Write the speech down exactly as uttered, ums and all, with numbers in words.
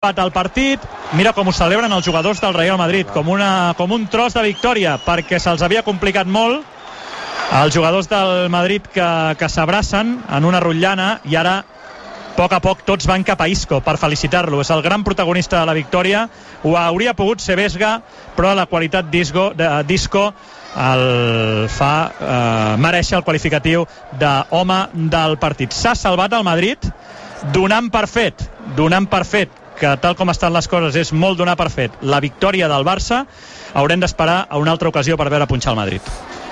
el partit, mira com ho celebren els jugadors del Real Madrid, com, una, com un tros de victòria, perquè se'ls havia complicat molt els jugadors del Madrid que, que s'abracen en una rotllana, i ara a poc a poc tots van cap a Isco per felicitar-lo. És el gran protagonista de la victòria. Ho hauria pogut ser Vesga, però la qualitat d'Isco, d'Isco el fa eh, mereixer el qualificatiu d'home del partit. S'ha salvat el Madrid donant per fet donant per fet que tal com estan les coses és molt donar per fet la victòria del Barça. Haurem d'esperar a una altra ocasió per veure punxar el Madrid.